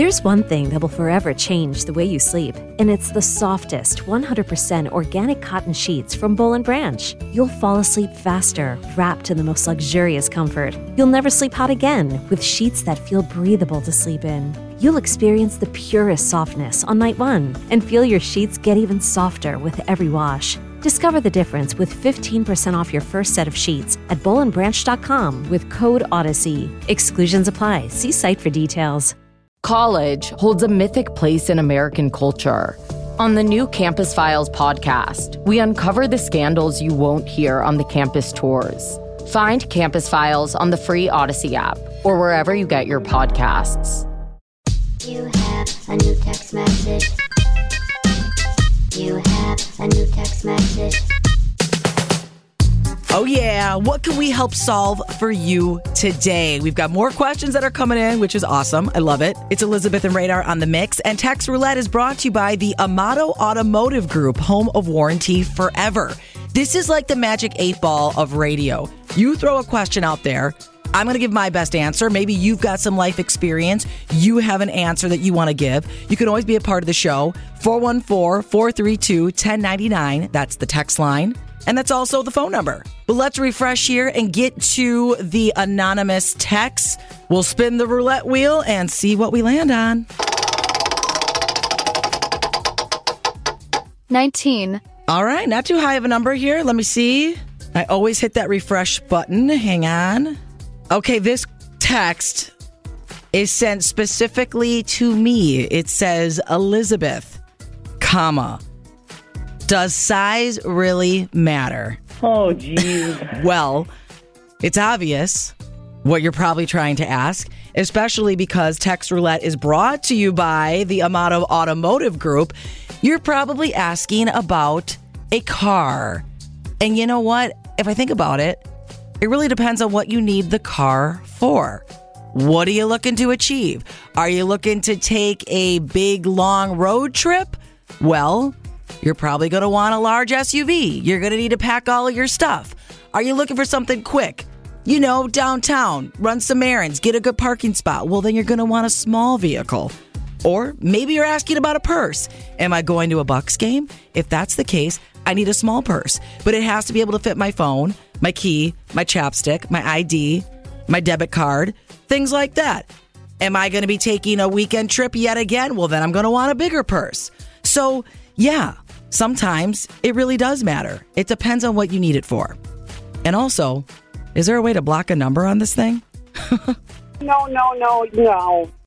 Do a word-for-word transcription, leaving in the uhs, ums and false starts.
There's one thing that will forever change the way you sleep, and it's the softest, one hundred percent organic cotton sheets from Boll and Branch. You'll fall asleep faster, wrapped in the most luxurious comfort. You'll never sleep hot again with sheets that feel breathable to sleep in. You'll experience the purest softness on night one and feel your sheets get even softer with every wash. Discover the difference with fifteen percent off your first set of sheets at boll and branch dot com with code Odyssey. Exclusions apply. See site for details. College holds a mythic place in American culture. On the new Campus Files podcast, we uncover the scandals you won't hear on the campus tours. Find Campus Files on the free Odyssey app or wherever you get your podcasts. You have a new text message. You have a new text message. Oh yeah, what can we help solve for you today? We've got more questions that are coming in, which is awesome. I love it. It's Elizabeth and Radar on the mix, and Text Roulette is brought to you by the Amato Automotive Group, home of warranty forever. This is like the magic eight ball of radio. You throw a question out there, I'm going to give my best answer. Maybe you've got some life experience. You have an answer that you want to give. You can always be a part of the show. four one four, four three two, one zero nine nine. That's the text line. And that's also the phone number. But let's refresh here and get to the anonymous text. We'll spin the roulette wheel and see what we land on. nineteen. All right, not too high of a number here. Let me see. I always hit that refresh button. Hang on. Okay, this text is sent specifically to me. It says, Elizabeth, comma, does size really matter? Oh, geez. Well, it's obvious what you're probably trying to ask, especially because Text Roulette is brought to you by the Amato Automotive Group. You're probably asking about a car. And you know what? If I think about it, it really depends on what you need the car for. What are you looking to achieve? Are you looking to take a big, long road trip? Well, you're probably going to want a large S U V. You're going to need to pack all of your stuff. Are you looking for something quick? You know, downtown, run some errands, get a good parking spot. Well, then you're going to want a small vehicle. Or maybe you're asking about a purse. Am I going to a Bucks game? If that's the case, I need a small purse. But it has to be able to fit my phone, my key, my chapstick, my I D, my debit card, things like that. Am I going to be taking a weekend trip yet again? Well, then I'm going to want a bigger purse. So, yeah, sometimes it really does matter. It depends on what you need it for. And also, is there a way to block a number on this thing? No, no, no, no.